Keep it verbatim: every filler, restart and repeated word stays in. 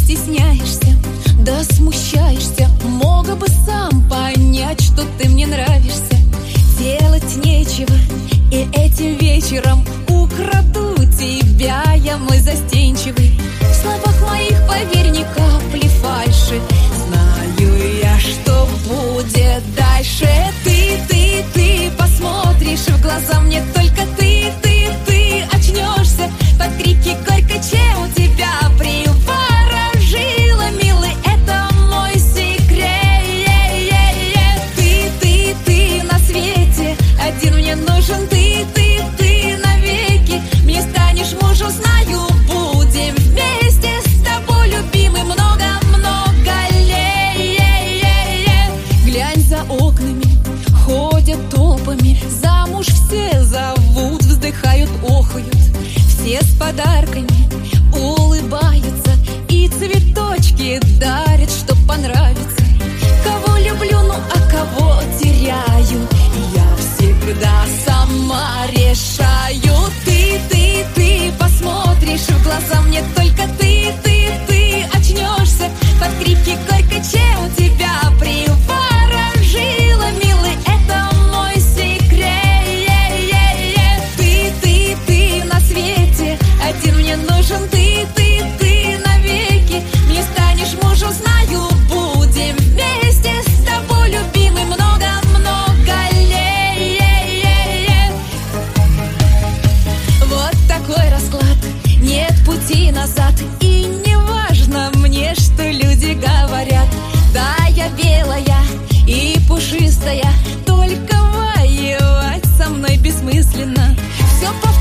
стесняешься, да смущаешься. Мог бы сам понять, что ты мне нравишься. Делать нечего, и этим вечером украду тебя я, мой застенчивый. В словах моих, поверь, ни капли фальши. Знаю я, что будет дальше. Ты, ты, ты посмотришь в глаза мне, только ты, ты, ты очнешься под крики горько, чем тебя приворожила, милый, это мой секрет. Ты, ты, ты на свете один мне нужен. Ты, ты, ты навеки мне станешь мужем, знаю, будем вместе с тобой, любимый, много-много лет. Глянь, за окнами ходят толпами, замуж все зовут, вздыхают, охают. Все с подарками улыбаются и цветочки дарят, что понравится. Кого люблю, ну а кого теряю, я всегда сама решаю. Ты, ты, ты посмотришь в глаза мне, только ты, ты, ты очнешься под крики горько, чем тебя приворожила, милый, это мой секрет. Ты, ты, ты на свете один мне нужен. Ты, ты, ты навеки мне станешь мужем, знаю, будем вместе с тобой, любимый, много-много лет. Вот такой расклад, нет пути назад. И не важно мне, что люди говорят. Да, я белая и пушистая, только воевать со мной бессмысленно. Все повторяется.